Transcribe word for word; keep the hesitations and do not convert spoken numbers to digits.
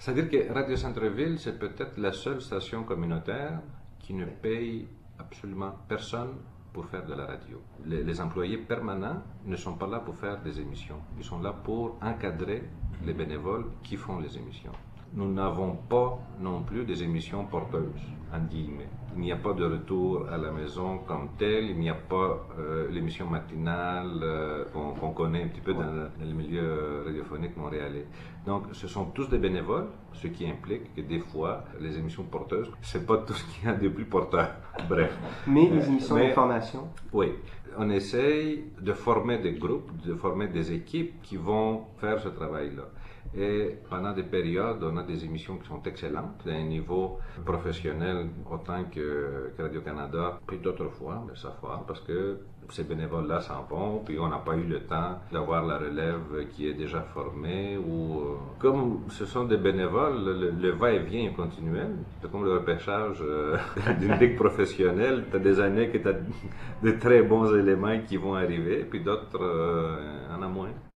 C'est-à-dire que Radio Centre-Ville, c'est peut-être la seule station communautaire qui ne paye absolument personne pour faire de la radio. Les, les employés permanents ne sont pas là pour faire des émissions. Ils sont là pour encadrer les bénévoles qui font les émissions. Nous n'avons pas non plus des émissions porteuses, en guillemets. Il n'y a pas de retour à la maison comme tel, il n'y a pas euh, l'émission matinale euh, qu'on qu'on connaît un petit peu dans le, dans le milieu radiophonique montréalais. Donc ce sont tous des bénévoles, ce qui implique que des fois, les émissions porteuses, c'est pas tout ce qu'il y a de plus porteur. Bref. Mais les émissions Mais, d'information? Oui. On essaye de former des groupes, de former des équipes qui vont faire ce travail-là. Et pendant des périodes, on a des émissions qui sont excellentes, d'un niveau professionnel autant que, que Radio-Canada, puis d'autres fois, mais ça fois, parce que ces bénévoles-là s'en vont, puis on n'a pas eu le temps d'avoir la relève qui est déjà formée, ou euh, comme ce sont des bénévoles, le, le va-et-vient est continuel, c'est comme le repêchage euh, d'une ligue professionnelle, tu as des années que tu as de très bons éléments qui vont arriver, puis d'autres euh, en a moins.